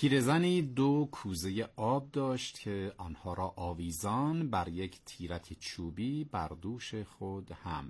پیرزنی 2 کوزه آب داشت که آنها را آویزان بر یک تیرک چوبی بر دوش خود حمل.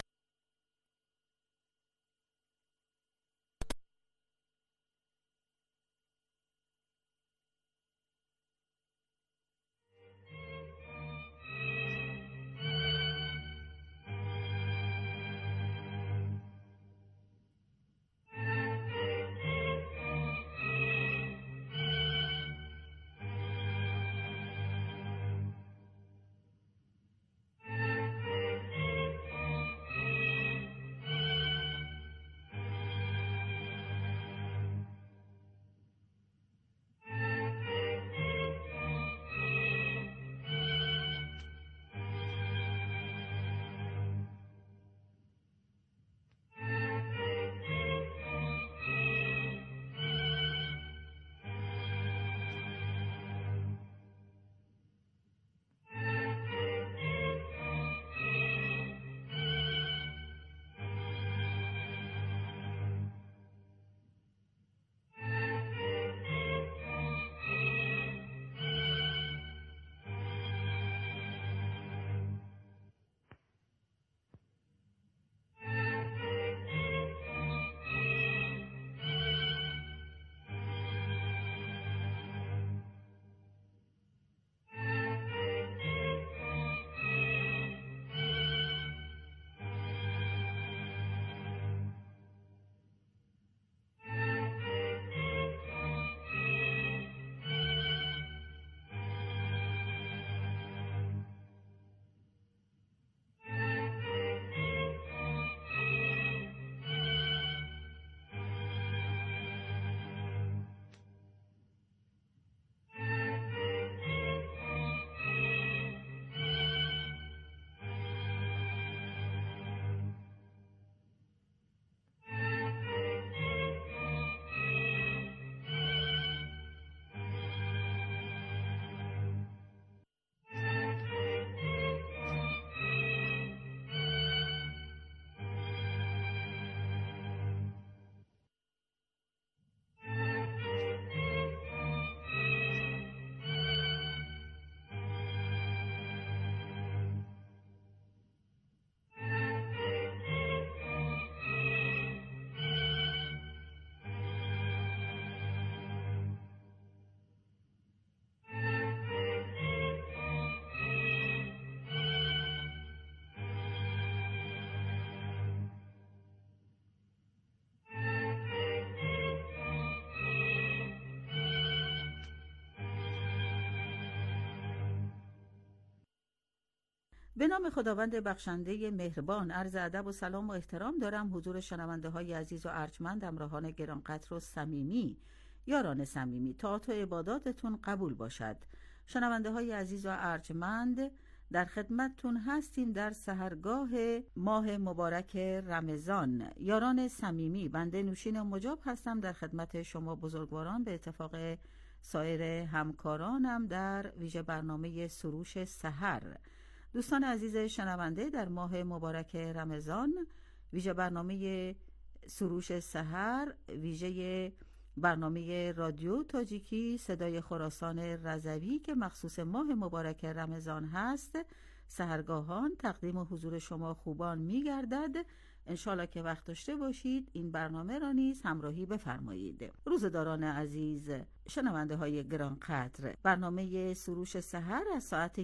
به نام خداوند بخشنده مهربان، عرض ادب و سلام و احترام دارم حضور شنونده های عزیز و ارجمند، همراهان گرانقدر و صمیمی، یاران صمیمی. طاعت و عباداتتون قبول باشد. شنونده های عزیز و ارجمند، در خدمتتون هستیم در سحرگاه ماه مبارک رمضان. یاران صمیمی، بنده نوشین مجاب هستم در خدمت شما بزرگواران، به اتفاق سایر همکارانم در ویژه برنامه سروش سحر. دوستان عزیز شنونده، در ماه مبارک رمضان ویژه برنامه سروش سحر، ویژه برنامه رادیو تاجیکی صدای خراسان رضوی که مخصوص ماه مبارک رمضان هست، سحرگاهان تقدیم حضور شما خوبان می‌گردد. انشالله که وقت داشته باشید این برنامه را نیز همراهی بفرمایید. روزداران عزیز، شنونده های گرانقدر، برنامه سروش سحر از ساعت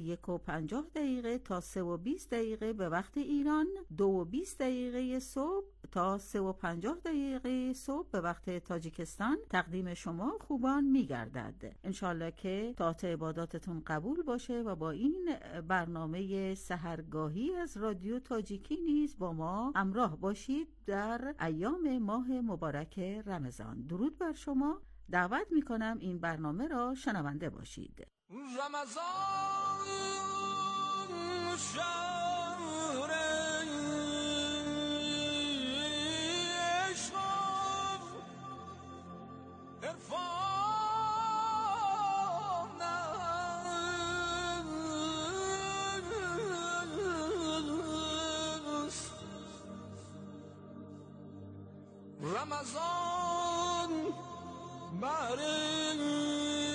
1:50 تا 3:20 به وقت ایران، 2:20 صبح تا 3:50 صبح به وقت تاجیکستان تقدیم شما خوبان می‌گردد. انشالله که طاعت عباداتتون قبول باشه و با این برنامه سحرگاهی از رادیو تاجیکی نیز با ما همراه باشید در ایام ماه مبارک رمضان. درود بر شما. دعوت میکنم این برنامه را شنونده باشید. رمضان شهر عشق و عرفان است. رمضان بر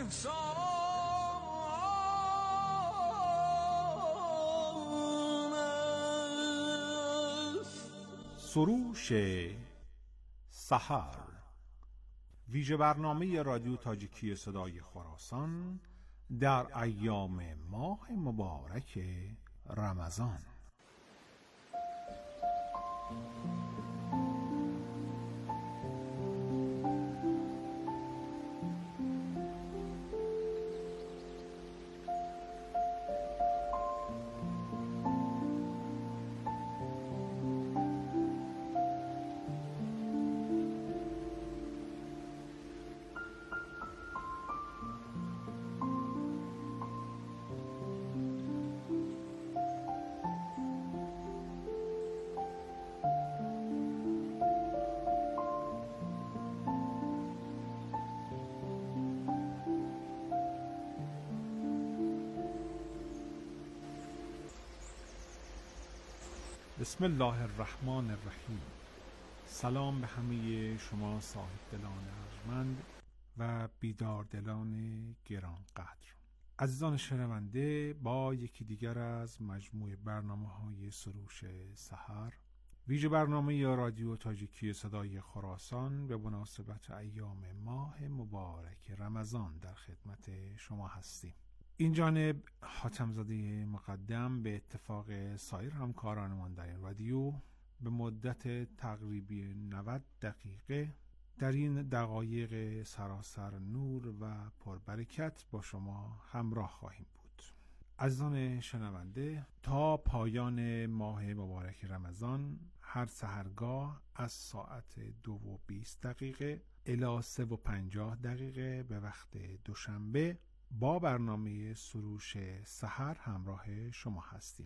سروش سحر، ویژه برنامه رادیو تاجیکی صدای خراسان در ایام ماه مبارک رمضان. بسم الله الرحمن الرحیم. سلام به همه شما صاحب دلان ارجمند و بیدار دلان گران قدر. عزیزان شنونده، با یکی دیگر از مجموع برنامه‌های سروش سحر، ویژه برنامه رادیو تاجیکی صدای خراسان به مناسبت ایام ماه مبارک رمضان در خدمت شما هستیم. این جانب حاتم‌زاده مقدم به اتفاق سایر همکارانمان در این رادیو به مدت تقریبی 90 دقیقه در این دقایق سراسر نور و پربرکت با شما همراه خواهیم بود. عزیزان شنونده، تا پایان ماه مبارک رمضان هر سحرگاه از ساعت 2:20 الی 3:50 به وقت دوشنبه با برنامه سروش سحر همراه شما هستیم.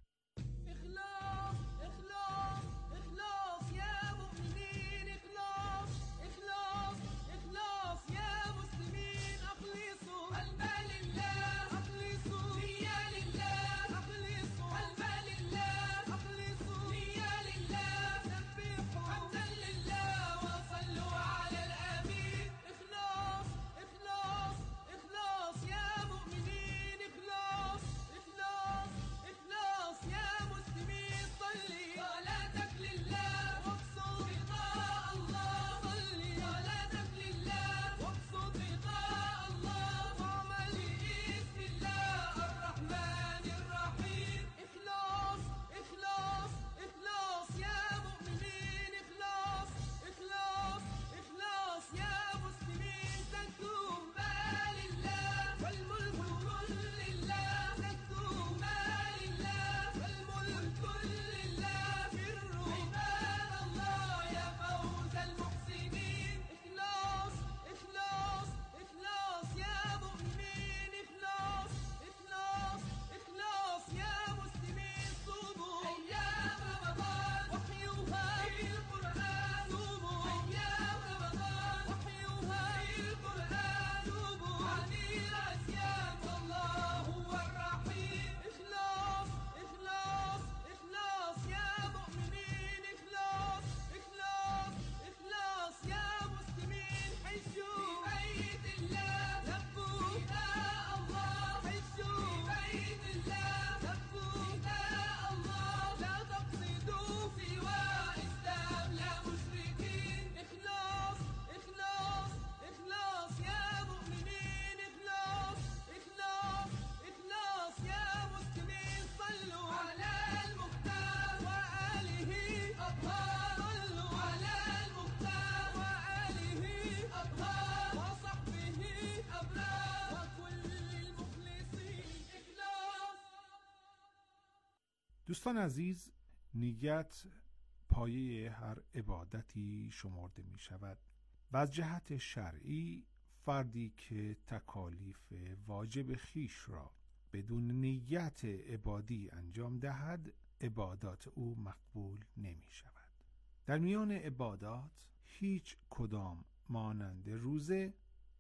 دوستان عزیز، نیت پایه هر عبادتی شمرده می شود و از جهت شرعی فردی که تکالیف واجب خیش را بدون نیت عبادی انجام دهد عبادات او مقبول نمی شود. در میان عبادات هیچ کدام مانند روزه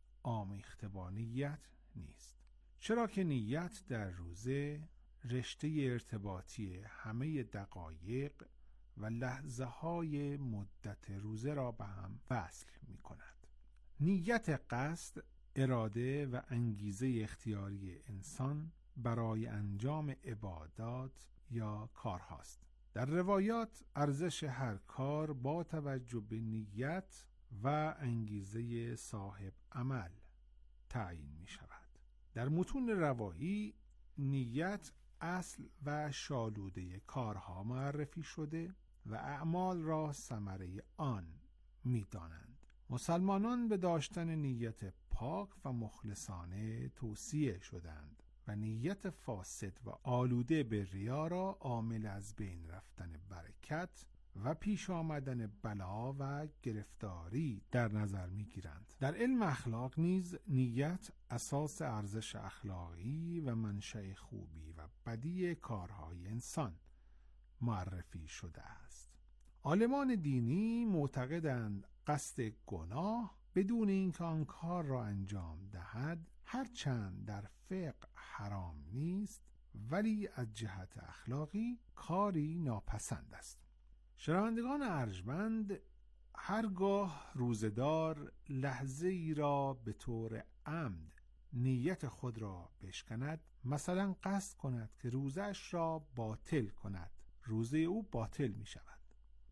آمیخته با نیت نیست، چرا که نیت در روزه رشته ارتباطی همه دقایق و لحظه های مدت روزه را به هم وصل می کند. نیت قصد اراده و انگیزه اختیاری انسان برای انجام عبادات یا کارهاست. در روایات ارزش هر کار با توجه به نیت و انگیزه صاحب عمل تعیین می شود. در متون روایی نیت اصل و شالوده کارها معرفی شده و اعمال را ثمره آن می دانند. مسلمانان به داشتن نیت پاک و مخلصانه توصیه شدند و نیت فاسد و آلوده به ریا را عامل از بین رفتن برکت و پیش آمدن بلا و گرفتاری در نظر می گیرند. در علم اخلاق نیز نیت اساس ارزش اخلاقی و منشأ خوبی و بدی کارهای انسان معرفی شده است. عالمان دینی معتقدند قصد گناه بدون اینکه آن کار را انجام دهد هرچند در فقه حرام نیست ولی از جهت اخلاقی کاری ناپسند است. شنوندگان ارجمند، هرگاه روزدار لحظه ای را به طور عمد نیت خود را بشکند، مثلا قصد کند که روزش را باطل کند، روزه او باطل می شود،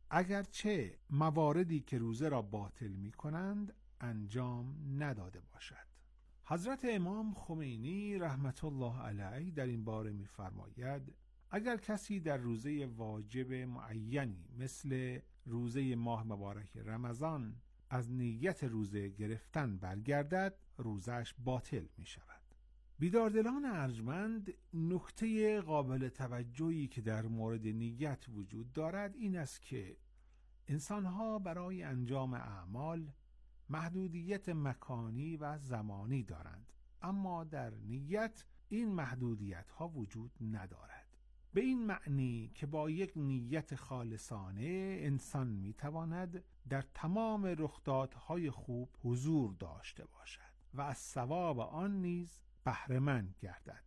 اگرچه مواردی که روزه را باطل می کنند انجام نداده باشد. حضرت امام خمینی رحمت الله علیه در این باره می فرماید اگر کسی در روزه واجب معینی مثل روزه ماه مبارک رمضان از نیت روزه گرفتن برگردد، روزش باطل می شود. بیداردلان ارجمند، نکته قابل توجهی که در مورد نیت وجود دارد این است که انسانها برای انجام اعمال محدودیت مکانی و زمانی دارند، اما در نیت این محدودیت ها وجود ندارد. به این معنی که با یک نیت خالصانه انسان میتواند در تمام رخدادهای خوب حضور داشته باشد و از ثواب آن نیز بهره مند گردد.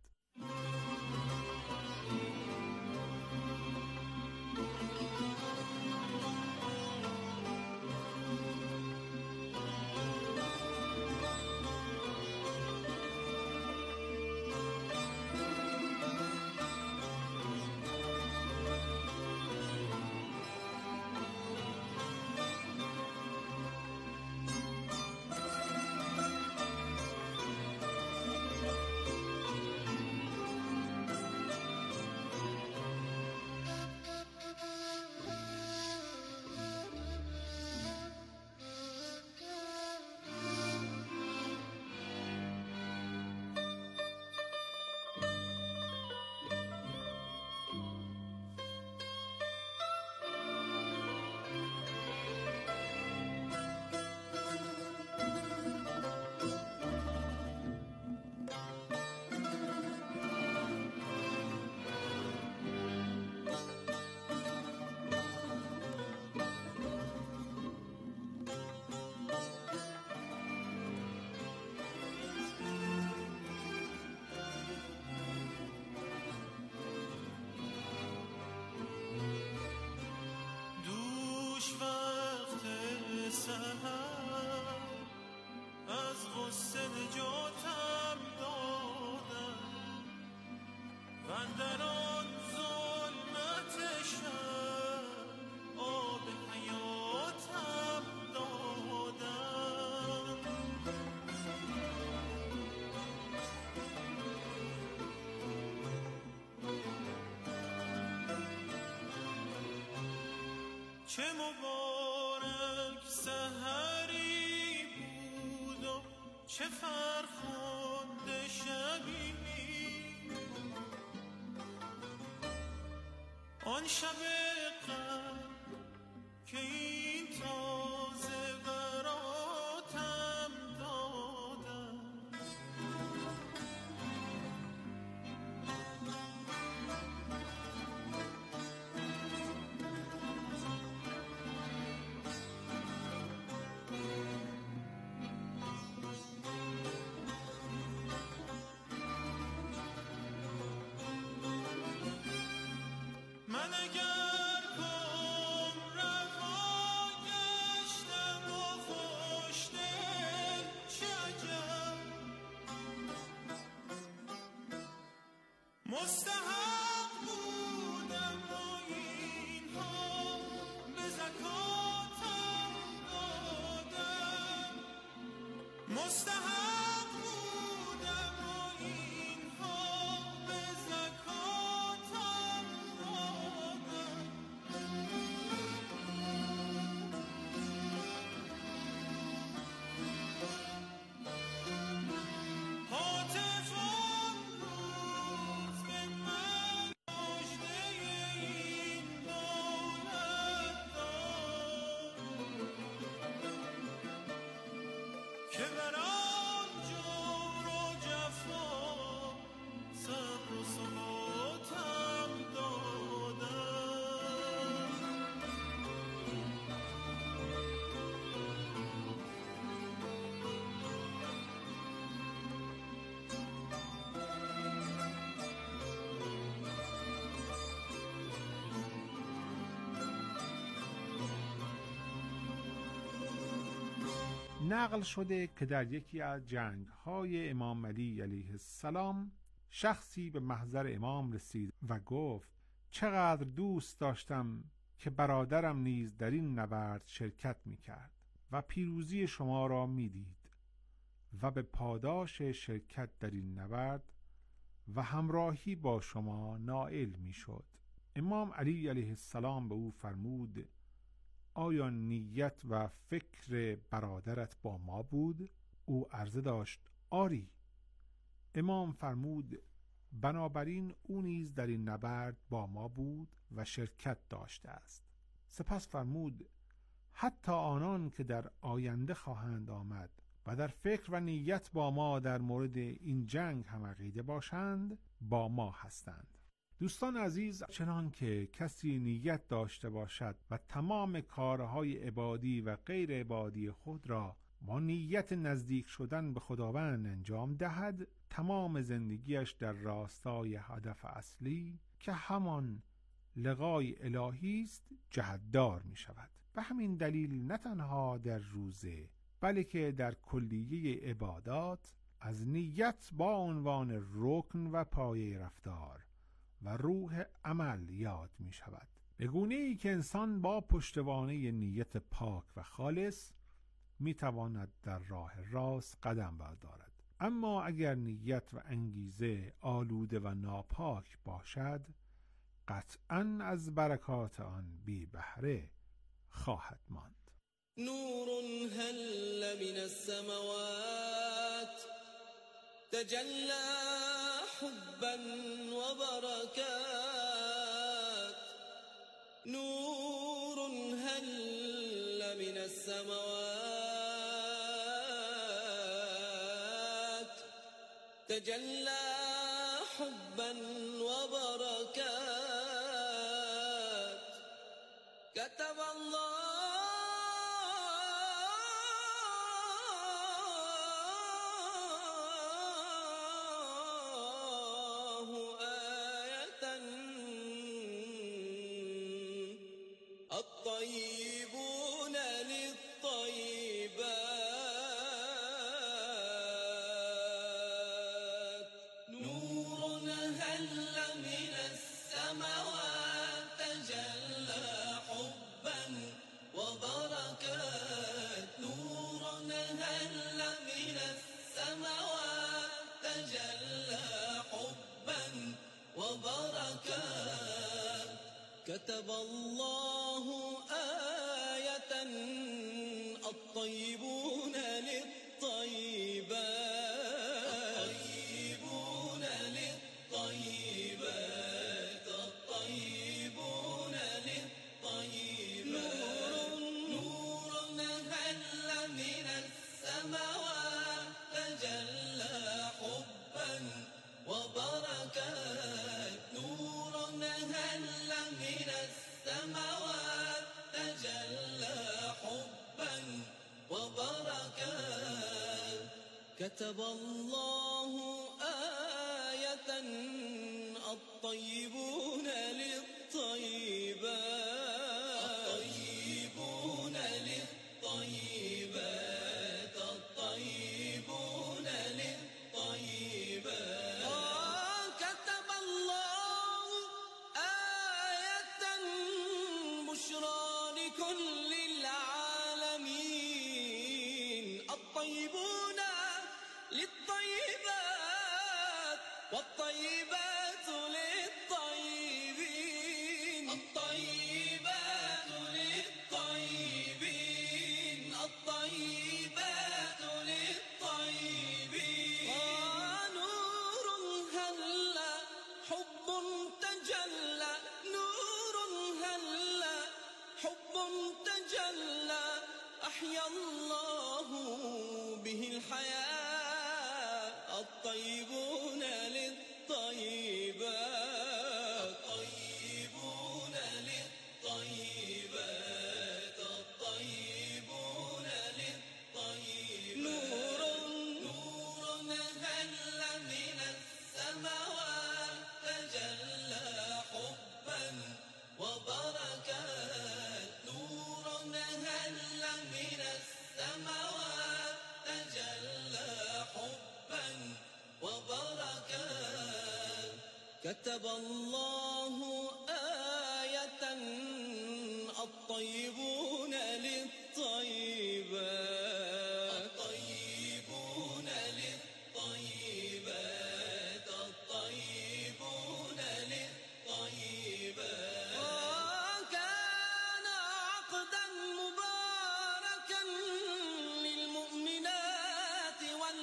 چه مبارک سحری بود و چه فرخنده شبی، آن شب قدر که این تازه براتم دادن. من اگر کم رفاگه که برام جور و جفا صبر و ثباتم دادن. نقل شده که در یکی از جنگ‌های امام علی علیه السلام شخصی به محضر امام رسید و گفت چقدر دوست داشتم که برادرم نیز در این نبرد شرکت می‌کرد و پیروزی شما را می‌دید و به پاداش شرکت در این نبرد و همراهی با شما نائل می‌شد. امام علی علیه السلام به او فرمود آیا نیت و فکر برادرت با ما بود؟ او عرضه داشت آری. امام فرمود بنابراین او نیز در این نبرد با ما بود و شرکت داشته است. سپس فرمود حتی آنان که در آینده خواهند آمد و در فکر و نیت با ما در مورد این جنگ هم عقیده باشند با ما هستند. دوستان عزیز، چنان که کسی نیت داشته باشد و تمام کارهای عبادی و غیر عبادی خود را با نیت نزدیک شدن به خداوند انجام دهد، تمام زندگیش در راستای هدف اصلی که همان لقای الهی است جهتدار می شود. به همین دلیل نه تنها در روزه بلکه در کلیه عبادات از نیت با عنوان رکن و پایه رفتار و روح عمل یاد می شود، به گونه ای که انسان با پشتوانه نیت پاک و خالص می تواند در راه راست قدم بردارد. اما اگر نیت و انگیزه آلوده و ناپاک باشد قطعاً از برکات آن بی بهره خواهد ماند. نور هل من السماوات تجلى حبا وبركات. نور هل من السماوات تجلى حبا وبركات. كتب الله الطيبون للطيبات. نور هل من السماوات تجلى حبا وبركات. نور هل من السماوات تجلى حبا وبركات. كتب الله آية الطيبون للطيبات. الطيبون للطيبات. الطيبون للطيبات. نور هل من السماوات تجلى حبا وبركات. نور هل من السماوات تجلى حبا وبركات. كتب الله آية الطيبون للطيبات. الطيبون للطيبات. الطيبون للطيبات. كتب الله آية بشرى لكل العالمين. الطيبون للطيبات والطيبات للطيبين. الطيبات للطيبين. الطيبات للطيبين. نور هل حب تجلى. نور هل حب تجلى. أحيا الله به الحياة الطيبون للطيبات الطيبون للطيبات الطيبون للطيبات نور هل من السماوات تجلى حبا وبركات نور هل من السماوات تجلى حبا وبركات كتب الله آية الطيبون للطيبات الطيبون للطيبات الطيبون للطيبات وكان عقدا مباركا للمؤمنات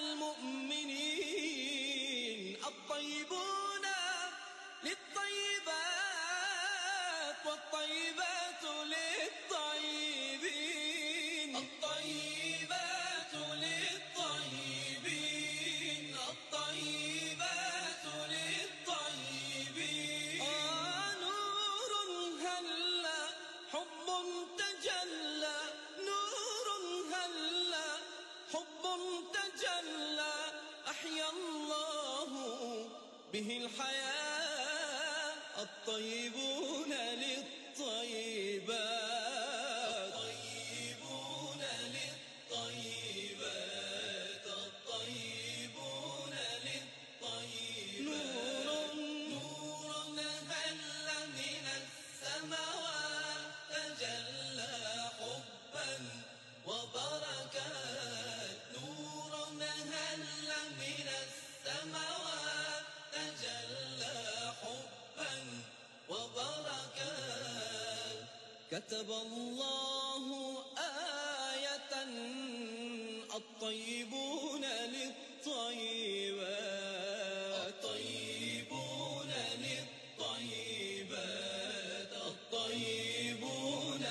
والمؤمنين الطيبون للطيبات والطيبات للطيبين الطيبات للطيبين الطيبات للطيبين نور هلا حب تجلى نور هلا حب تجلى أحيا الله به الحياة الطيبون للطيبات الطيبون للطيبات الطيبون للطيبات نور هل من السماوات تجلى حبا وبركات نور هل من السماوات تجلى حبا وبركات كتب الله آية الطيبون للطيبات الطيبون للطيبات الطيبون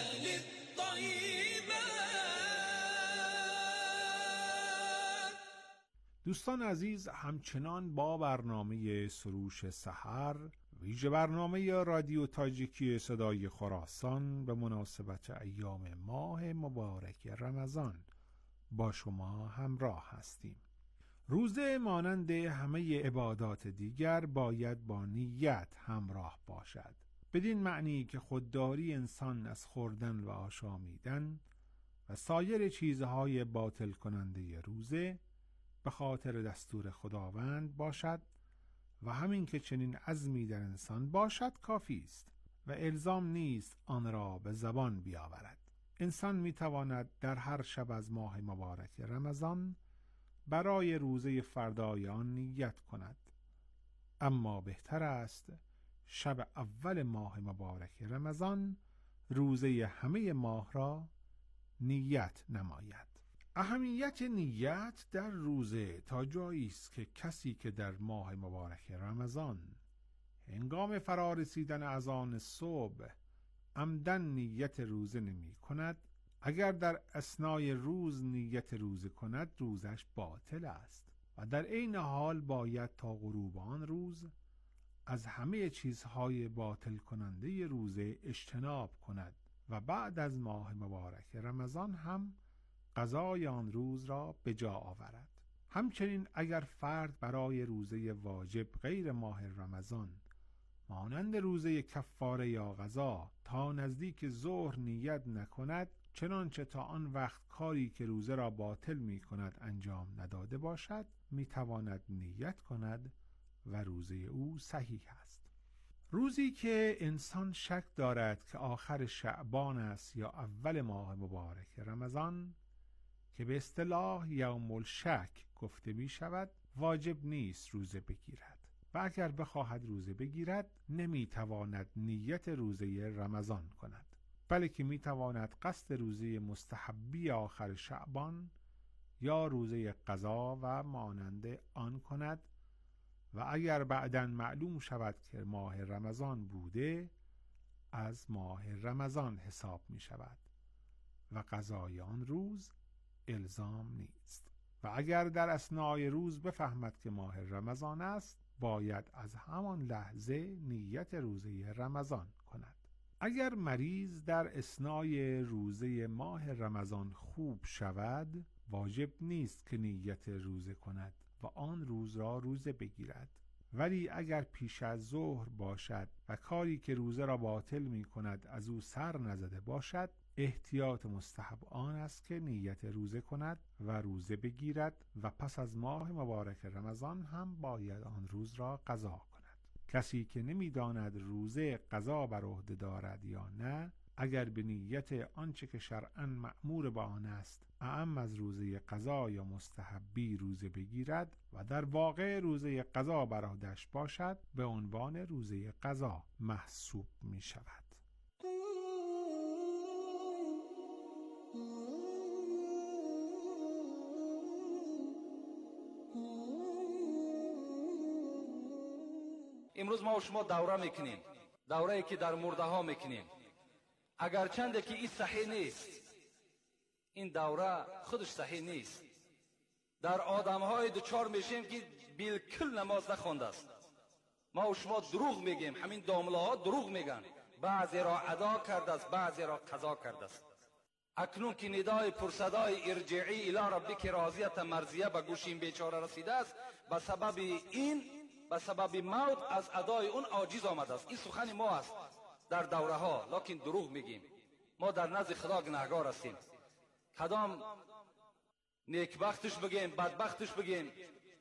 للطيبات دوستان عزیز، همچنان با برنامه سروش سحر ویژه برنامه رادیو تاجیکی صدای خراسان به مناسبت ایام ماه مبارک رمضان با شما همراه هستیم. روزه مانند همه عبادات دیگر باید با نیت همراه باشد، بدین معنی که خودداری انسان از خوردن و آشامیدن و سایر چیزهای باطل کننده روزه به خاطر دستور خداوند باشد و همین که چنین عزمی در انسان باشد کافی است و الزام نیست آن را به زبان بیاورد. انسان میتواند در هر شب از ماه مبارک رمضان برای روزه فردای آن نیت کند، اما بهتر است شب اول ماه مبارک رمضان روزه همه ماه را نیت نماید. اهمیت نیت در روزه تا جایی است که کسی که در ماه مبارک رمضان هنگام فرارسیدن اذان صبح عمدن نیت روزه نمی کند، اگر در اثنای روز نیت روزه کند روزش باطل است و در عین حال باید تا غروب آن روز از همه چیزهای باطل کننده روزه اجتناب کند و بعد از ماه مبارک رمضان هم قضای آن روز را به جا آورد. همچنین اگر فرد برای روزه واجب غیر ماه رمضان مانند روزه کفاره یا قضا تا نزدیک ظهر نیت نکند، چنانچه تا آن وقت کاری که روزه را باطل می کند انجام نداده باشد، می تواند نیت کند و روزه او صحیح است. روزی که انسان شک دارد که آخر شعبان است یا اول ماه مبارک رمضان که به اصطلاح یوم الشک گفته می شود، واجب نیست روزه بگیرد و اگر بخواهد روزه بگیرد نمی تواند نیت روزه رمضان کند، بلکه می تواند قصد روزه مستحبی آخر شعبان یا روزه قضا و مانند آن کند و اگر بعداً معلوم شود که ماه رمضان بوده از ماه رمضان حساب می شود و قضای آن روز الزام نیست. و اگر در اثنای روز بفهمد که ماه رمضان است، باید از همان لحظه نیت روزه رمضان کند. اگر مریض در اثنای روزه ماه رمضان خوب شود، واجب نیست که نیت روزه کند و آن روز را روزه بگیرد. ولی اگر پیش از ظهر باشد و کاری که روزه را باطل می کند از او سر نزده باشد، احتیاط مستحب آن است که نیت روزه کند و روزه بگیرد و پس از ماه مبارک رمضان هم باید آن روز را قضا کند. کسی که نمی‌داند روزه قضا بر عهده دارد یا نه، اگر به نیت آنچه که شرعاً مأمور به آن است اعم از روزه قضا یا مستحبی روزه بگیرد و در واقع روزه قضا بر عهده‌اش باشد، به عنوان روزه قضا محسوب می شود. امروز ما و شما دوره میکنیم، دوره‌ای که در مرده ها میکنیم. اگرچند که این صحیح نیست، این دوره خودش صحیح نیست. در آدم های دوچار میشیم که بالکل نماز نخوانده است. ما و شما دروغ میگیم، همین دامله ها دروغ میگن. بعضی را ادا کرده است، بعضی را قضا کرده است. اکنون که ندای پرصدای ارجعی الی ربک راضیة مرضیه به گوش این بیچاره رسیده است، به سبب این، به سبب موت از ادای اون عاجز آمده است. این سخن ما است در دوره ها، لکن دروغ میگیم. ما در نزد خدا گناهکار هستیم. کدام نیکبختش بگیم، بدبختش بگیم،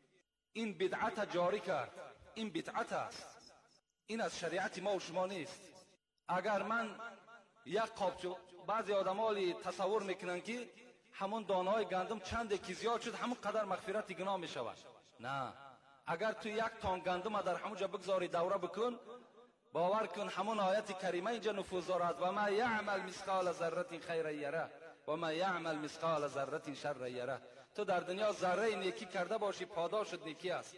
این بدعت جاری کرد. این بدعت است، این از شریعت ما و شما نیست. اگر من یک قابچه، بعضی آدم‌ها تصور میکنن که همون دانه‌های گندم چند که زیاد شد همون قدر مغفرت گناه میشود. نه، اگر تو یک تان گندم در همونجا بگذاری دوره بکن، باور کن همون آیت کریمه اینجا نفوذ دارد: و ما یعمل مثقال ذره خیر یره و ما یعمل مثقال ذره شر یره. تو در دنیا ذره نیکی کرده باشی، پاداشت نیکی است.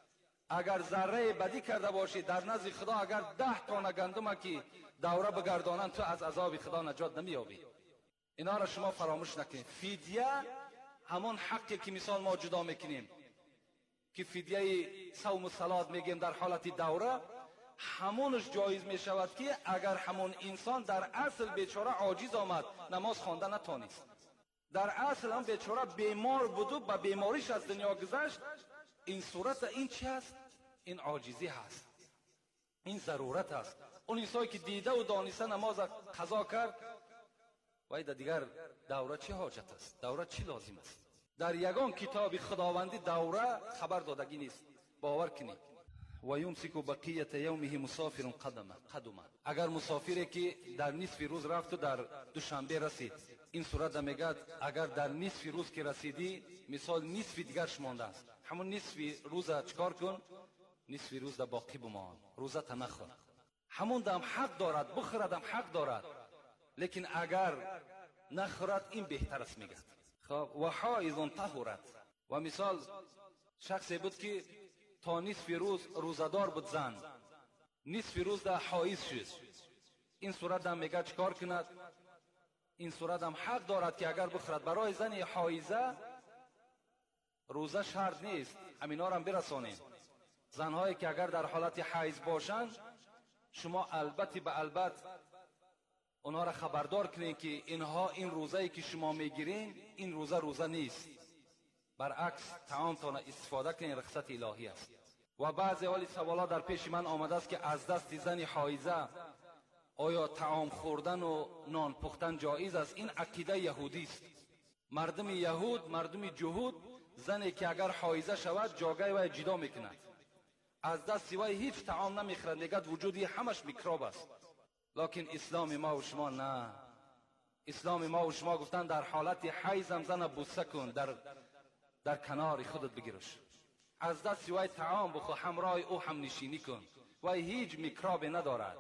اگر ذره بدی کرده باشی، در نزد خدا اگر 10 تانه گندم که دوره بگردانن، تو از عذاب خدا نجات نمییابی. اینا را شما فراموش نکنید. فدیه همون حقی که مثال ما جدا میکنیم که فدیه صوم و صلات میگیم در حالت دوره، همونش جایز میشود که اگر همون انسان در اصل بیچاره عاجز آمد، نماز خوانده نتونست، در اصل هم بیچاره بیمار بود و به بیماریش از دنیا گذشت، این صورت این چی است؟ این عاجزی هست، این ضرورت است. اون انسانی که دیده و دانسته نماز قضا کرد، وای در دیگر دوره چه حاجت است؟ دوره چی لازم است؟ در یگان کتاب خداوندی دوره خبر دادگی نیست. باور کنید. و یمسک بقیت یومه مسافر قدما. اگر مسافری که در نصف روز رفت و در دوشنبه رسید، این صورت میگه اگر در نصف روز که رسیدی، مثال نصف دیگرش مانده است، همون نصف روز چکار کن؟ نصف روز در باقی بمان، روزت نخور. همون دم حق دارد، بخورد هم حق دارد، لیکن اگر نخورد این بهتر است. میگه خب و حائض طهرت. و مثال شخصی بود که تا نصف روز روزدار بود، زن نصف روز در حائض شد، این صورت هم میگه چکار کند؟ این صورت هم حق دارد که اگر بخورد. برای زن حائضه روزه شرط نیست، همینا رو هم برسانید. زنهایی که اگر در حالت حیض باشند، شما البته به البته اونها را خبردار کنید که اینها این روزه‌ای که شما میگیرین این روزه نیست، برعکس طعامتان استفاده کنید، رخصت الهی است. و بعضی حالی سوالات در پیش من آمده است که از دست زن حائضه آیا طعام خوردن و نان پختن جایز است؟ این عقیده یهودی است. مردم یهود، مردم جهود، زنی که اگر حائضه شود جاگه وی جدا میکند، از دست وی هیچ طعام نمیخورد، میگه وجودی همش میکروب است. لکن اسلام ما و شما نه. اسلام ما و شما گفتن در حالت حیض هم زن بوسه کن، در کنار خودت بگیرش، از دست وی طعام بخو، همراه او هم نشینی کن، وی هیچ میکروب ندارد.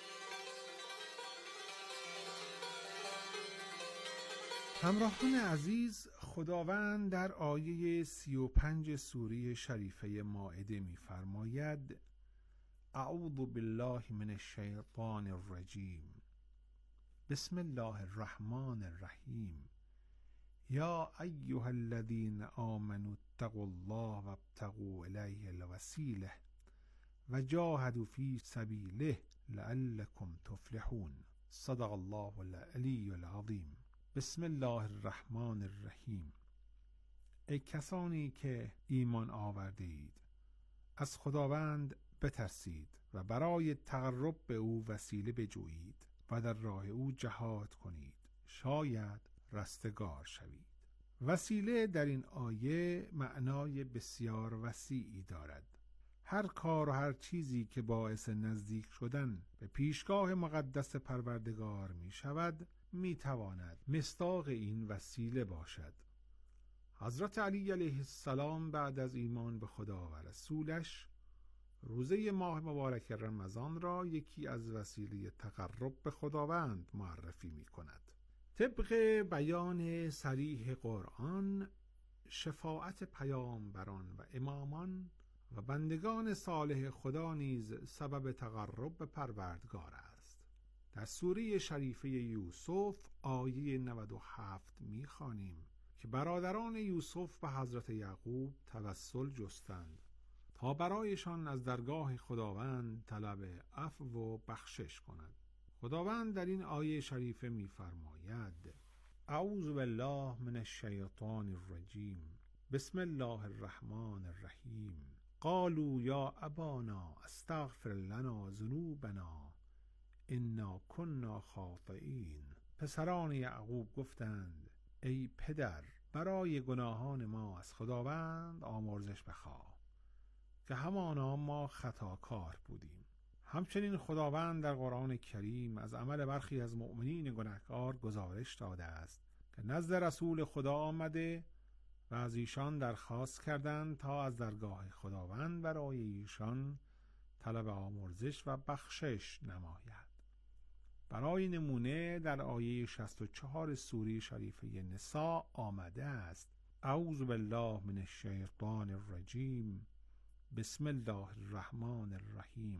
همراهان عزیز، خداوند در آیه 35 سوره شریفه مائده می‌فرماید: اعوذ بالله من الشیطان الرجیم، بسم الله الرحمن الرحیم، یا ایها الذین آمنوا اتقوا الله وابتغوا الیه الوسیله و جاهدوا فی سبیله لعلکم تفلحون. صدق الله العلی العظیم. بسم الله الرحمن الرحیم. ای کسانی که ایمان آورده اید، از خداوند بترسید و برای تقرب به او وسیله بجویید و در راه او جهاد کنید، شاید رستگار شوید. وسیله در این آیه معنای بسیار وسیعی دارد. هر کار و هر چیزی که باعث نزدیک شدن به پیشگاه مقدس پروردگار می شود، می تواند مصداق این وسیله باشد. حضرت علی علیه السلام بعد از ایمان به خدا و رسولش، روزه ماه مبارک رمضان را یکی از وسیله تقرب به خداوند معرفی می کند. طبق بیان صریح قرآن، شفاعت پیامبران و امامان و بندگان صالح خدا نیز سبب تقرب به پروردگار است. در سوره شریفه یوسف آیه 97 می‌خوانیم که برادران یوسف به حضرت یعقوب توسل جستند تا برایشان از درگاه خداوند طلب عفو و بخشش کند. خداوند در این آیه شریفه می‌فرماید: اعوذ بالله من الشیطان الرجیم، بسم الله الرحمن الرحیم. قالوا یا ابانا استغفر لنا ذنوبنا انا كنا خاطئین. پسران یعقوب گفتند: ای پدر، برای گناهان ما از خداوند آمرزش بخواه که همانا ما خطاکار بودیم. همچنین خداوند در قرآن کریم از عمل برخی از مؤمنین گنهکار گزارش داده است که نزد رسول خدا آمده و از ایشان درخواست کردند تا از درگاه خداوند برای ایشان طلب آمرزش و بخشش نماید. برای نمونه در آیه 64 سوره شریفه نساء آمده است: اعوذ بالله من الشیطان الرجیم، بسم الله الرحمن الرحیم.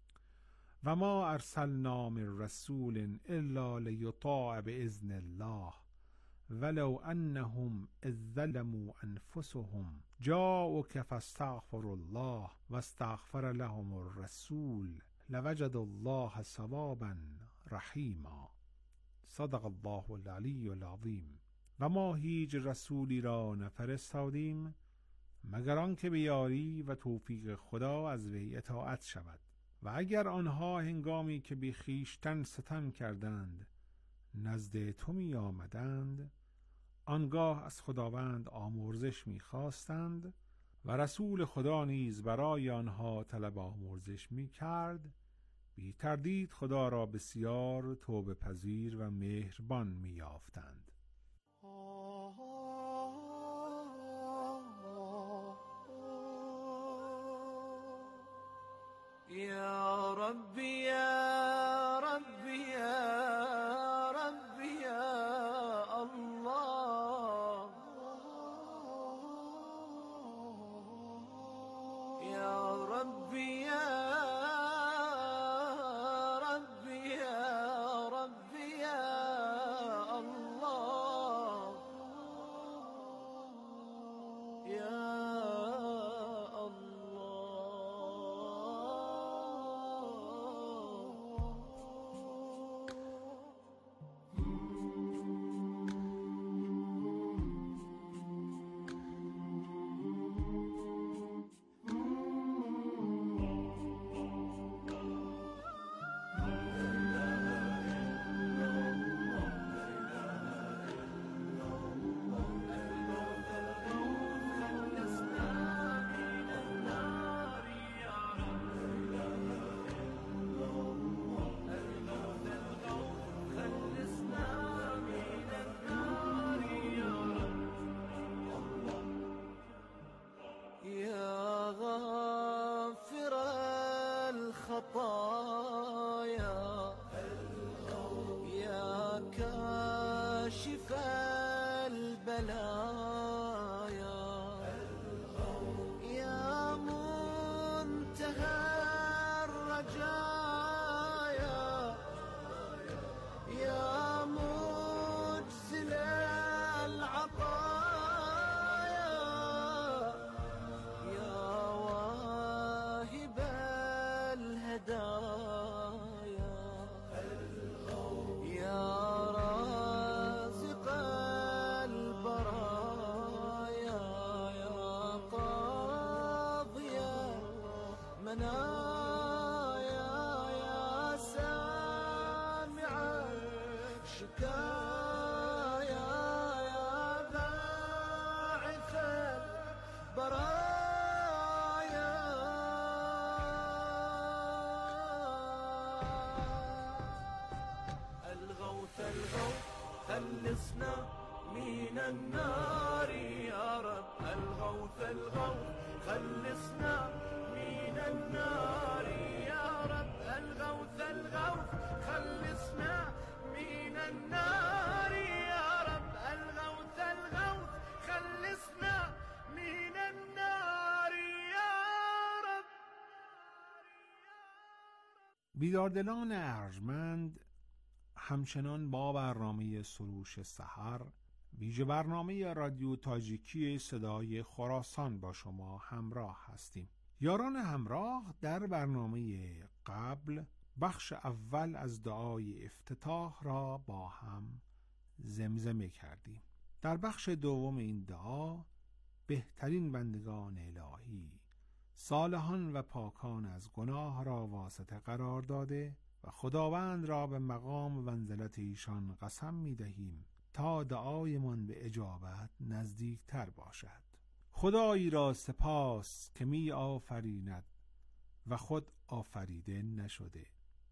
و ما ارسلنا من رسول الا لیطاع باذن الله ولو انهم اذ ظلموا انفسهم جاءوك فاستغفروا الله واستغفر لهم الرسول لوجدوا الله ثوابا رحیما. صدق الله العلی العظیم. و ما هیچ رسولی را نفرستادیم مگر آنکه به یاری و توفیق خدا از وی اطاعت شود. و اگر آنها هنگامی که بی خویشتن ستم کردند نزد تو می آمدند، آنگاه از خداوند آمرزش می خواستند و رسول خدا نیز برای آنها طلب آمرزش می کرد، بی تردید خدا را بسیار توبه پذیر و مهربان می یافتند. یا ربی یا ربی یا ربی یا الله، یا ربی یا ربی یا ربی یا الله، یا ثنايا يا سامع الشكايا يا باعث البرايا الغوث الغوث خلصنا من النار يا رب الغوث الغوث خلصنا من النار يا رب الغوث الغوث خلصنا من النار يا رب الغوث الغوث خلصنا من النار يا رب. بیداردلان ارجمند همچنان با برنامه سروش سحر ویژه برنامه رادیو تاجیکی صدای خراسان با شما همراه هستیم. یاران همراه، در برنامه قبل بخش اول از دعای افتتاح را با هم زمزمه کردیم. در بخش دوم این دعا بهترین بندگان الهی، صالحان و پاکان از گناه را واسطه قرار داده و خداوند را به مقام و منزلت ایشان قسم می دهیم تا دعایمان به اجابت نزدیکتر باشد. خدایی را سپاس که می آفریند و خود آفریده نشده،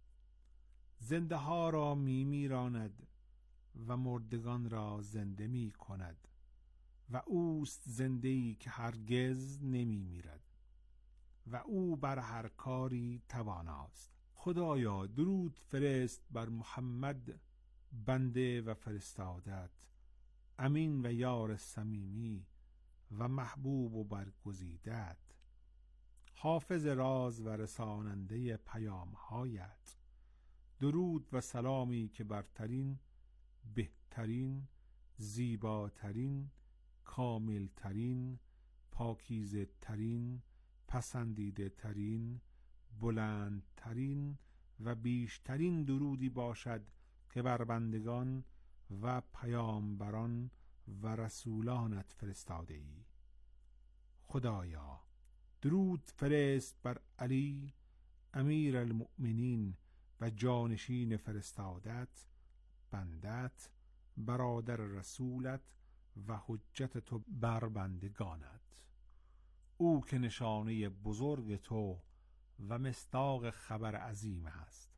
زنده ها را می میراند و مردگان را زنده می کند و اوست زنده‌ای که هرگز نمی میرد و او بر هر کاری تواناست. خدایا درود فرست بر محمد بنده و فرستادت، امین و یار صمیمی و محبوب و برگزیدت، حافظ راز و رساننده پیامهایت. درود و سلامی که برترین، بهترین، زیباترین، کاملترین، پاکیزه ترین، پسندیده ترین، بلندترین و بیشترین درودی باشد که بر بندگان و پیامبران و رسولانت فرستاده ای. خدایا درود فرست بر علی امیر المؤمنین و جانشین فرستادت، بندت، برادر رسولت و حجت تو بر بندگانت، او که نشانه بزرگ تو و مصداق خبر عظیم است.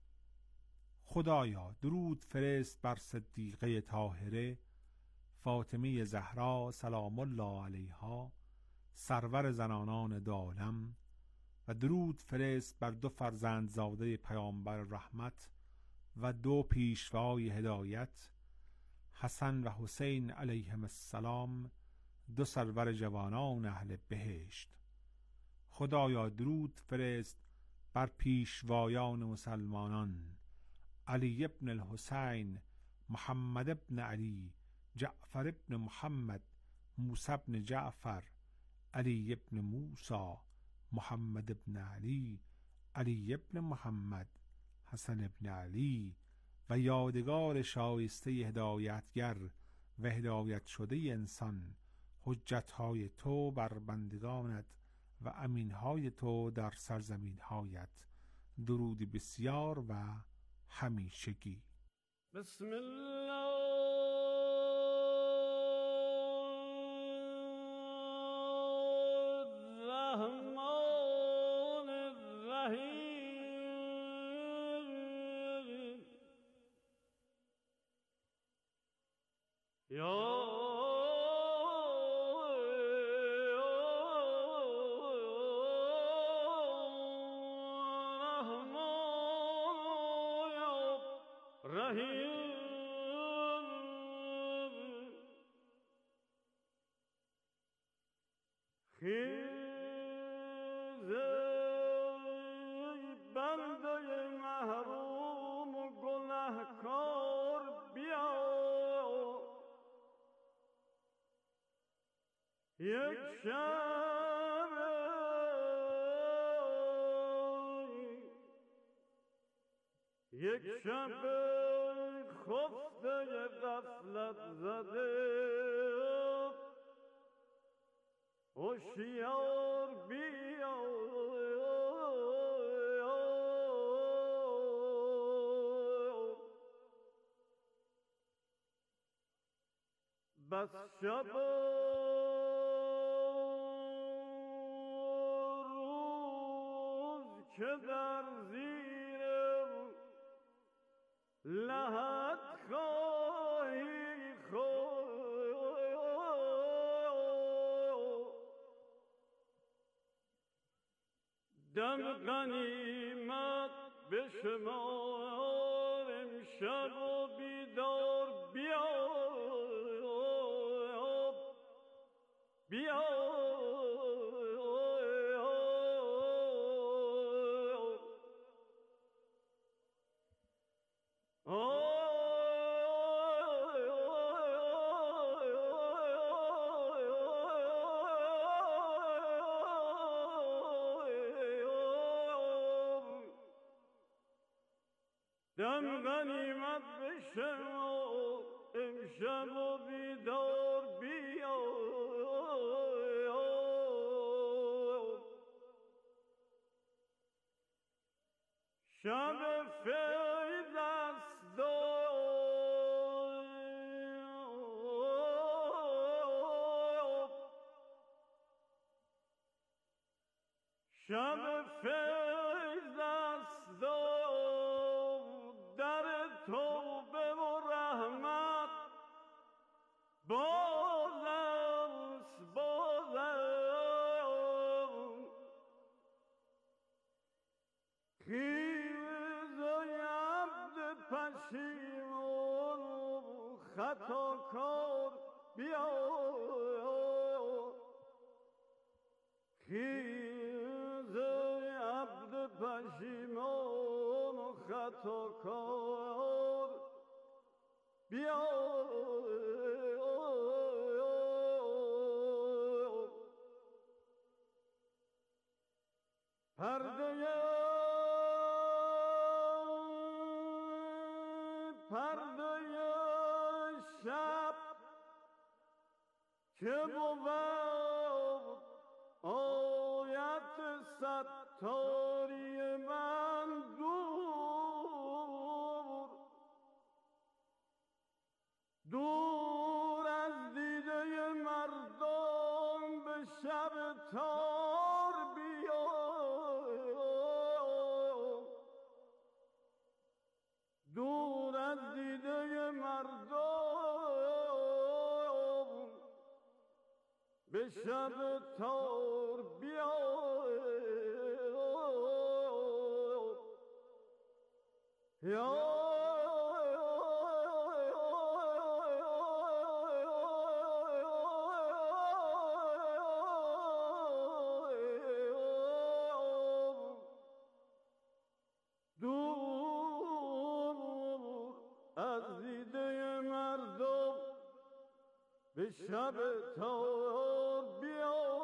خدایا درود فرست بر صدیقه طاهره فاطمه زهرا سلام الله علیها، سرور زنانان دو عالم، و درود فرست بر دو فرزندزاده پیامبر رحمت و دو پیشوای هدایت، حسن و حسین علیهم السلام، دو سرور جوانان اهل بهشت. خدایا درود فرست بر پیشوایان مسلمانان، علی ابن الحسین، محمد ابن علی، جعفر ابن محمد، موسی ابن جعفر، علی ابن موسی، محمد ابن علی، علی ابن محمد، حسن ابن علی، و یادگار شایسته هدایتگر و هدایت شده انسان، حجتهای تو بر بندگانت و امینهای تو در سرزمینهایت. درودی بسیار و همیشگی. بسم الله الرحمن الرحیم. یا یک شب خفته غفلت زده، هوشیار بیا بس شب روز که در زیر لحد خواهی خود دم غنیمت بشمار امشب و بیدار بیا دم غنیمت بشمار امشب و بیدار بیا شب فید است شب فید است در توبه و رحمت باز است خیز عبد پشیمان و خطاکار بیا خیز عبد پشیمان و خطاکار بیا پرده شب که بود آیت ستاری من دور از دیده مردم به شب تار بیا دور از دیده مردم به شب تار بیا یا به شب تار بیا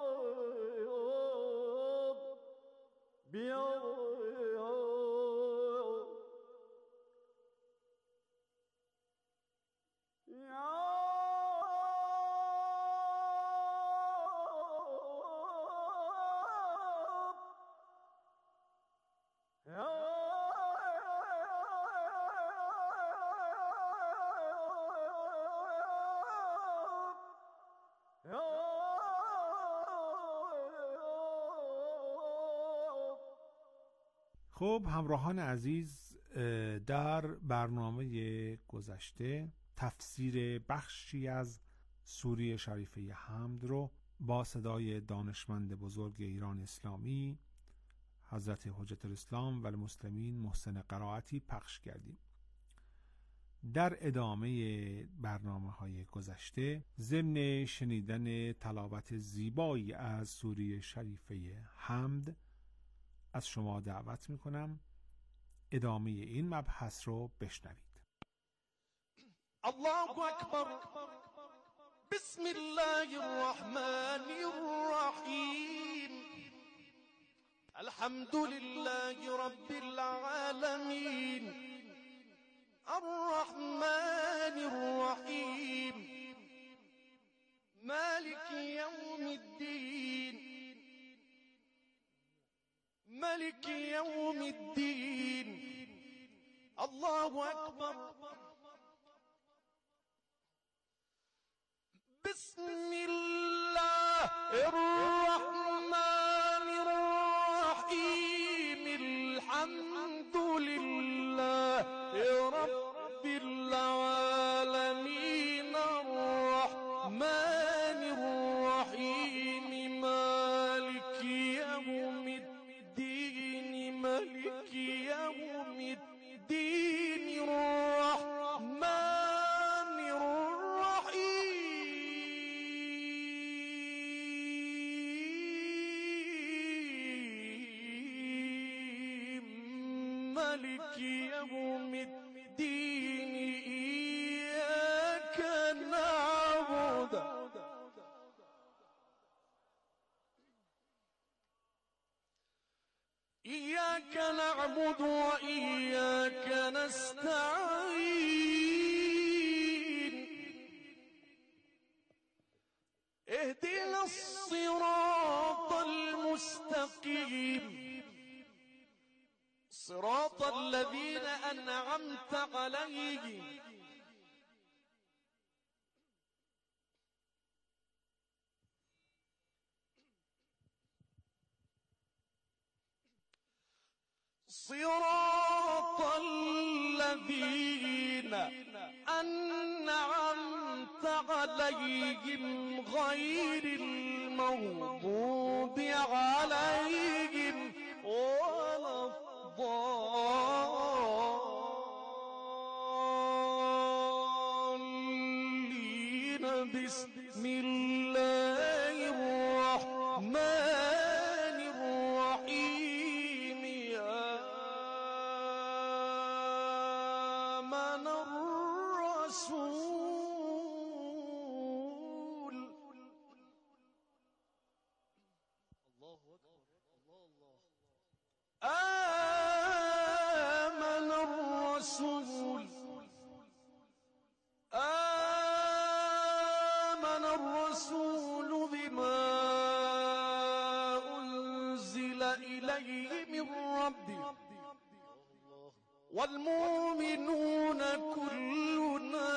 خب همراهان عزیز، در برنامه گذشته تفسیر بخشی از سوره شریفه حمد رو با صدای دانشمند بزرگ ایران اسلامی حضرت حجت الاسلام و المسلمین محسن قرائتی پخش کردیم. در ادامه برنامه‌های گذشته ضمن شنیدن تلاوت زیبایی از سوره شریفه حمد از شما دعوت میکنم ادامه این مبحث رو بشنوید. الله اکبر. بسم الله الرحمن الرحیم. الحمد لله رب العالمین الرحمن الرحیم مالک یوم الدین ملك يوم الدين. الله أكبر. الرحمن الرحيم الحمد لله رب العالمين الرحمن الرحيم مالك يوم الدين مالك يوم الدين الرحمن الرحيم مالك يوم الدين إياك نعبد إياك نعبد وإياك نستعين اهدنا الصراط المستقيم صراط الذين أنعمت عليهم صراط الذين أنعمت عليهم غير المغضوب عليهم ولا الضالين بسم الله الرحمن الرحيم آمن الرسول الله أكبر الله آمن الرسول آمن الرسول بما أنزل إليه من ربه والمؤمنون كلنا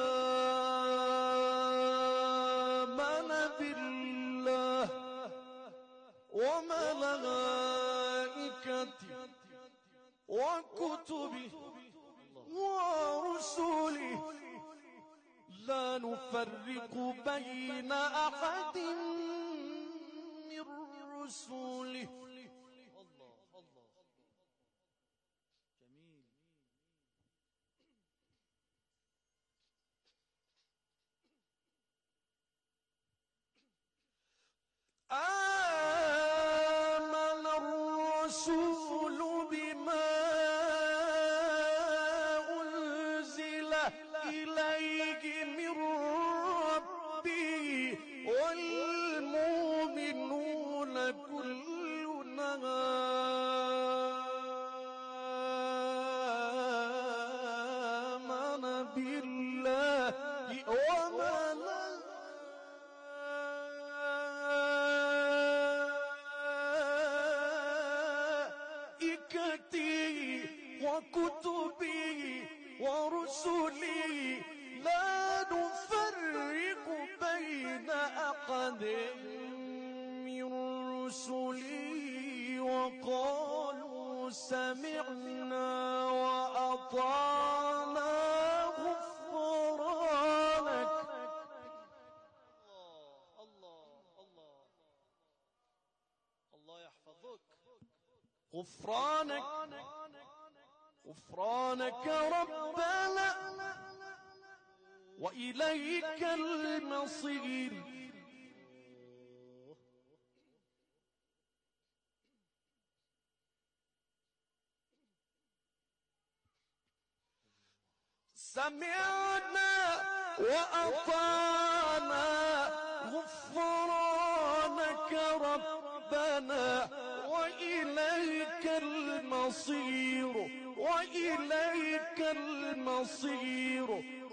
آمن بالله وملائكته وكتبه ورسله لا نفرق بين أحد من رسله الله الله جميل آمن الرسول بما أنزل إليه من ربه والمؤمنون كلنا آمن بالله وكتبه ورسله لا نفرق بين أحد من رسله وقالوا سمعنا وأطعنا غفرانك الله الله الله يحفظك غفرانك غفرانك ربنا وإليك المصير سمعنا وأطعنا غفرانك ربنا وإليك المصير وإليك المصير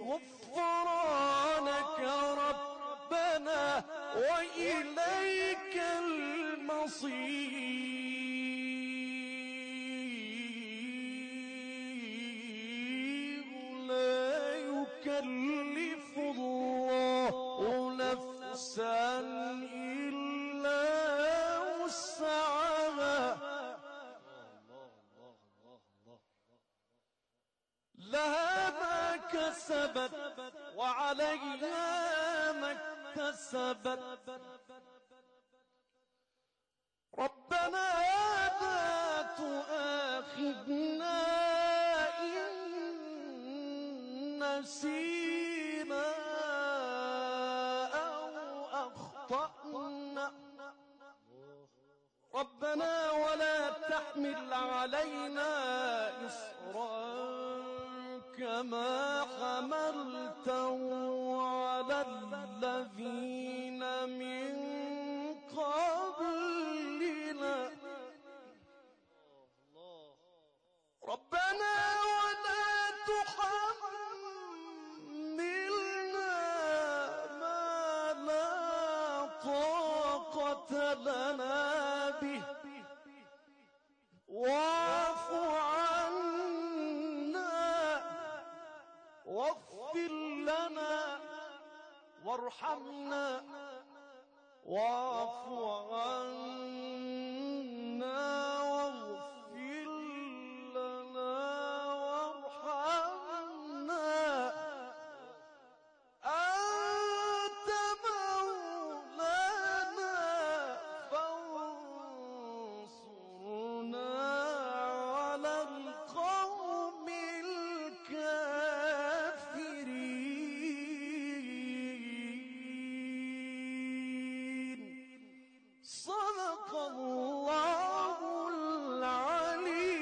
غفرانك ربنا وإليك المصير لا يكلف الله نفسا إلا عليها ما اكتسبت ربنا لا تؤاخذنا إن نسينا أو أخطأنا ربنا ولا تحمل علينا إصرا كما حملته على الذين من قبلنا ربنا ولا تحملنا ما لا طاقة لنا به واعف عنا واغفر لنا وارحمنا واعف عنا واغفر لنا وارحمنا أنت مولانا فانصرنا على القوم الكافرين صدق الله العلي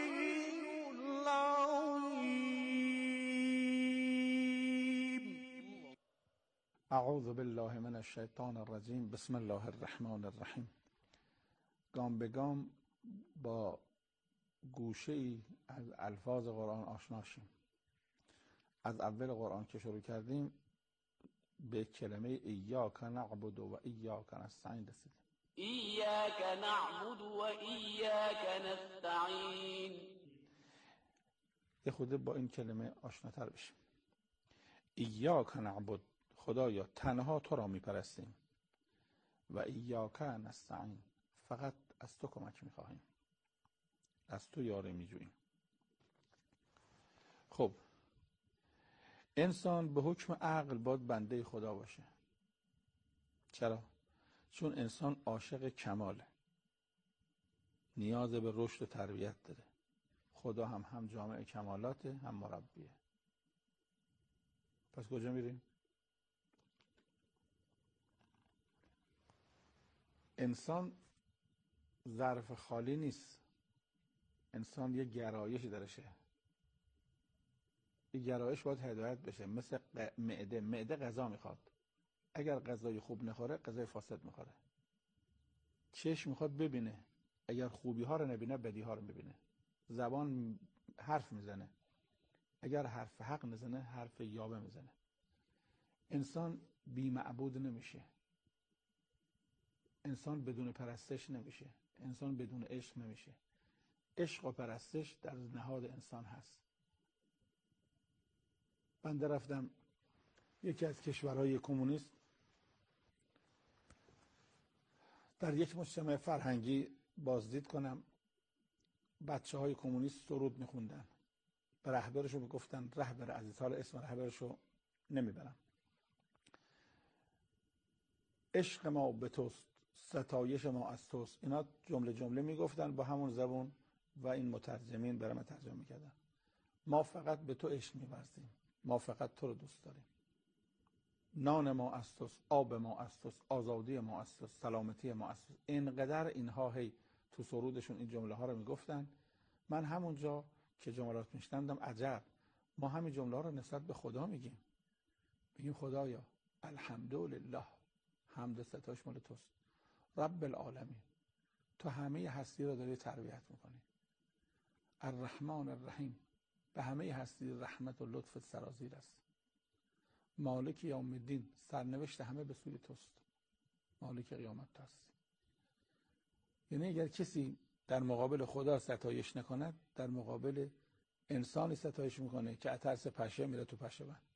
العظيم. اعوذ بالله من الشیطان الرجیم. بسم الله الرحمن الرحیم. گام به گام با گوشه ای از الفاظ قرآن آشنا شیم. از اول قرآن که شروع کردیم به کلمه ایاک نعبد و ایاک نستعین رسیدیم. إياك نعبد وإياك نستعين. یه خود با این کلمه آشناتر بشیم. ایاک نعبد، خدایا تنها تو را میپرستیم، و ایاک نستعین، فقط از تو کمک میخواهیم، از تو یاری میجوییم. خب انسان به حکم عقل باید بنده خدا باشه. چرا؟ چون انسان عاشق کماله، نیاز به رشد و تربیت داره. خدا هم جامع کمالاته، هم مربیه. پس کجا میریم؟ انسان ظرف خالی نیست. انسان یه گرایشی درشه. یه گرایش باید هدایت بشه. مثل معده غذا میخواد. اگر غذای خوب نخوره غذای فاسد میخوره. چشم میخواد ببینه، اگر خوبی ها رو نبینه بدی ها رو میبینه. زبان حرف میزنه، اگر حرف حق نزنه حرف یابه میزنه. انسان بی معبود نمیشه. انسان بدون پرستش نمیشه. انسان بدون عشق نمیشه. عشق و پرستش در نهاد انسان هست. بنده رفتم یکی از کشورهای کمونیست در یک مجتمع فرهنگی بازدید کنم. بچه های کمونیست سرود میخوندن، به رهبرشو میگفتن رهبر عزیز. حالا اسم رهبرشو نمیبرم. عشق ما به توست، ستایش ما از توست. اینا جمله میگفتن با همون زبون و این مترجمین برام ترجمه میکردن. ما فقط به تو عشق می‌ورزیم، ما فقط تو رو دوست داریم. نان ما از توست، آب ما از توست، آزادی ما از توست، سلامتی ما از توست. اینقدر اینها هی تو سرودشون این جمله ها رو میگفتن. من همونجا که جملات میشنیدم عجب، ما همین جمله ها رو نسبت به خدا میگیم. میگیم خدایا الحمدلله، حمد و ستایش مال توست. رب العالمین، تو همه هستی رو داری تربیت میکنی. الرحمن الرحیم، به همه هستی رحمت و لطفت سرازیر است. مالک یوم الدین، سرنوشت همه به سوی توست. مالک قیامت تو هستی. یعنی اگر کسی در مقابل خدا ستایش نکند، در مقابل انسانی ستایش میکنه که اترس پشه میره تو پشه بند.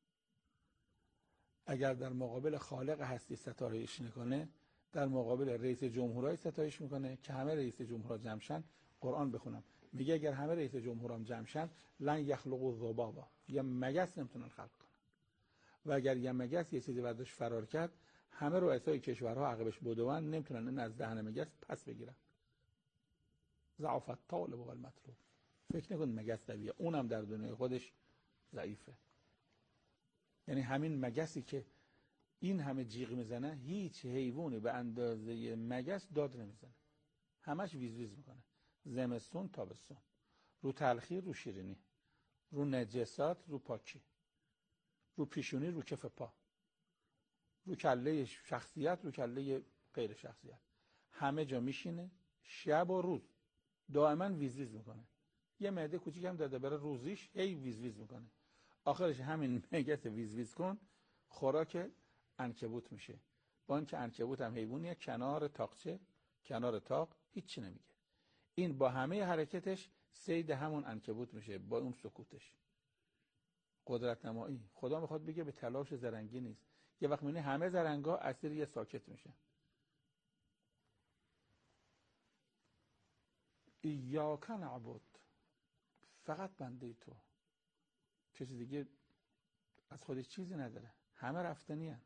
اگر در مقابل خالق هستی ستایش نکنه، در مقابل رئیس جمهورای ستایش میکنه که همه رئیس جمهورها جمعشن. قرآن بخونم میگه اگر همه رئیس جمهورام جمعشن لن یخلقوا ذبابا، یا مگس نمیتونن خلق کنن. و اگر یه مگس یه چیزی برداشت فرار کرد، همه رؤسای کشورها عقبش بدون نمیتونن این از دهن مگس پس بگیرن. ضعف الطالب و المطلوب. فکر نکن مگس قویه، اونم در دنیای خودش ضعیفه. یعنی همین مگسی که این همه جیغ میزنه، هیچ حیوانی به اندازه مگس داد نمیزنه، همش ویز ویز میکنه. زمستون تابستون، رو تلخی رو شیرینی، رو نجسات رو پاکی، رو پیشونی رو کف پا، رو کله شخصیت رو کله غیر شخصیت، همه جا میشینه شب و روز دائما ویز ویز میکنه. یه معده کوچیک هم داده برای روزیش، هی ویز ویز میکنه. آخرش همین مگس ویز ویز کن خوراک عنکبوت میشه. با اینکه عنکبوت هم حیوانیه، کنار تاقچه، کنار تاق هیچی نمیگه. این با همه حرکتش صید همون عنکبوت میشه، با اون سکوتش. قدرت نمایی. خدا میخواد بگه به تلاش زرنگی نیست. یه وقت میبینی همه زرنگا اسیر یه ساکت میشه. ایاک نعبد، فقط بنده تو، کسی دیگه از خودش چیزی نداره. همه رفتنی هن.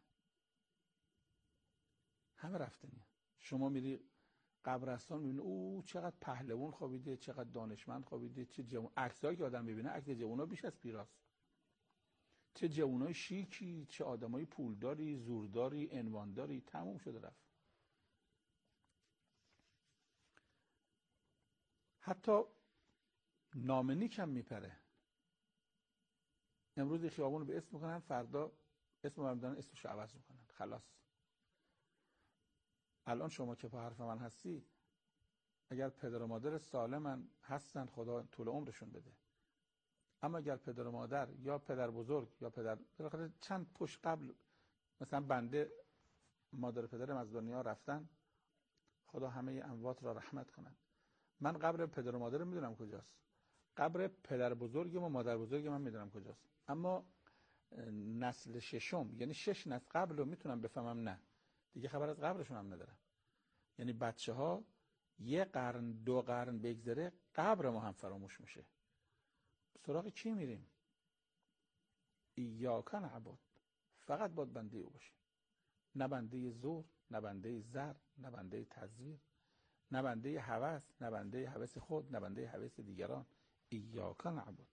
همه رفتنی هن. شما میری قبرستان میبینی او چقدر پهلوان خوابیده، چقدر دانشمند خوابیده، چه جوان. عکسایی که آدم میبینه عکس جوونا بیش از پیراست. چه جوانای شیکی، چه آدمای پولداری، زورداری، عنوانداری، تموم شده رفت. حتی نامنیک هم میپره. امروز خیابون رو به اسم میکنن، فردا اسم برمیدارن اسمش عوض میکنن. خلاص. الان شما که په حرف من هستی، اگر پدر و مادر سالمن هستن خدا طول عمرشون بده، اما اگر پدر و مادر یا پدر بزرگ یا پدر بالاخره چند پشت قبل، مثلا بنده مادر و پدرم از دنیا رفتن، خدا همه اموات را رحمت کنند. من قبر پدر و مادرم میدونم کجاست، قبر پدر بزرگم و مادر بزرگم من میدونم کجاست، اما نسل ششم یعنی 6 نسل قبل رو میتونم بفهمم، نه دیگه خبر از قبرشون هم ندارم. یعنی بچه ها 1 قرن 2 قرن بگذره قبر ما هم فراموش میشه. سراغ کی میریم؟ ایاک نعبد، فقط باید بنده او باشیم. نه بنده زور، نه بنده زر، نه بنده تزویر، نه بنده هوس، نه بنده هوس خود، نه بنده هوس دیگران. ایاک نعبد.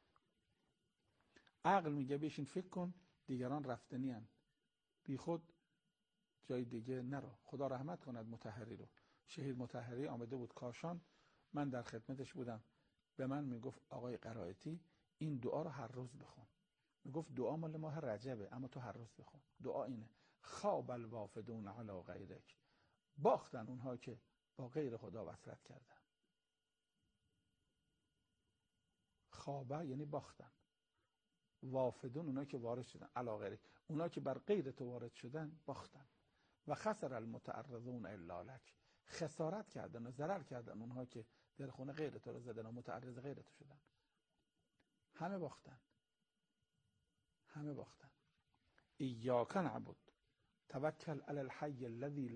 عقل میگه بشین فکر کن، دیگران رفتنی هن، بی خود جای دیگه نرو. خدا رحمت کند مطهری رو. شهید مطهری آمده بود کاشان، من در خدمتش بودم، به من میگفت آقای قرائتی این دعا رو هر روز بخون. میگفت دعا مال ماه رجبه اما تو هر روز بخون. دعا اینه: خواب الوافدون علی غیرک، باختن اونها که با غیر خدا وصلت کردن. خوابه یعنی باختن، وافدون اونها که وارد شدن، علی غیرک اونها که بر غیر تو وارد شدن باختن. و خسر المتعرضون الا لک، خسارت کردن و ضرر کردن اونها که در خونه غیر تو رو زدن و متعرض غیر تو شدن. همه باختن، همه باختن. ایاک نعبد، توکل علی الحی الذی